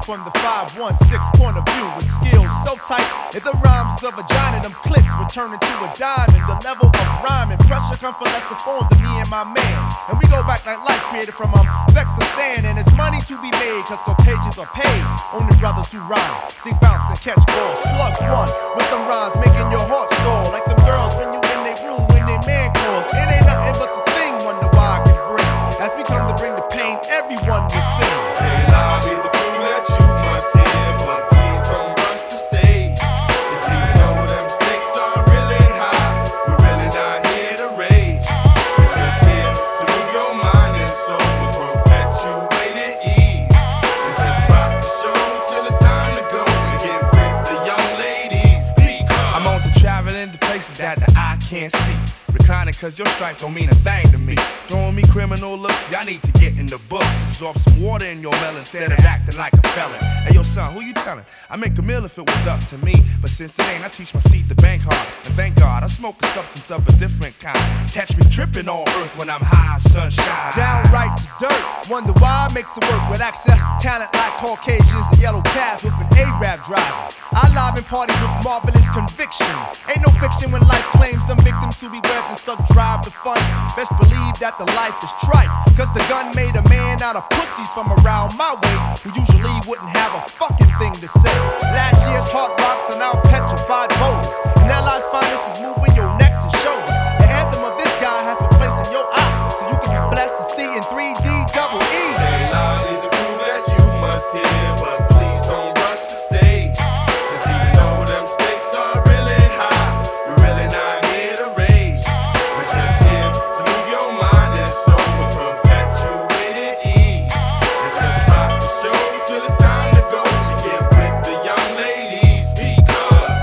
from the 516 point of view with skills so tight if the rhymes of a giant, them clicks would turn into a diamond. The level of rhyme and pressure come from lesser forms than me and my man. And we go back like life created from specks of sand. And it's money to be made, cause Caucasians are paid. Only brothers who rhyme, sneak, bounce, and catch balls. Plug one with them rhymes, making your heart stall. Like them girls when you in their room, when they man calls. It ain't nothing but the thing, wonder why I can bring. As we come to bring the pain, everyone will sing. Hey, love is the crew that you must hear, but please don't rush the stage. Cause even though them stakes are really high, we're really not here to rage. We're just here to move your mind and soul with perpetuated ease. Let's just rock the show till it's time to go and get with the young ladies. Because I'm on to traveling to places that the eye can't see. Reclining cause your stripe don't mean a thing to me. Throwing me criminal looks, y'all need to get in the books. Absorb some water in your melon instead of acting like a felon. Hey yo son, who you telling? I make a meal if it was up to me. But since it ain't, I teach my seat to bank hard. And thank God, I smoke a substance of a different kind. Catch me tripping on earth when I'm high, sunshine. Downright to dirt, wonder why I makes it work with access to talent like Caucasians, the yellow cabs with an A-rap driver. I live in parties with marvelous conviction. Ain't no fiction when life claims them victims to be webbed and suck drive the funds. Best believe that the life is trife, cause the gun made a man out of pussies from around my way who usually wouldn't have a fucking thing to say. Last year's hard rocks are now petrified boulders, and that life's finest is moving your necks and shoulders. The anthem of this guy has been placed in your eye, so you can be blessed to see in 3D double E. hey, love is the crew that you must hear, but please don't rush the stage. Cause even though them stakes are really high, we're really not here to rage. We're just here to move your mind and soul with perpetuated ease. Let's just rock the show till it's time to go and get with the young ladies. Because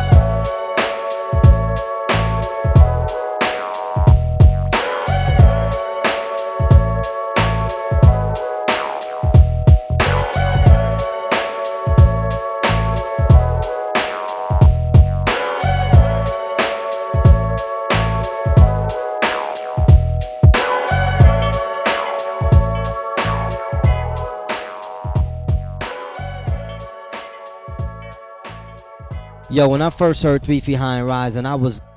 Yo, when I first heard 3 Feet High and Rising, I was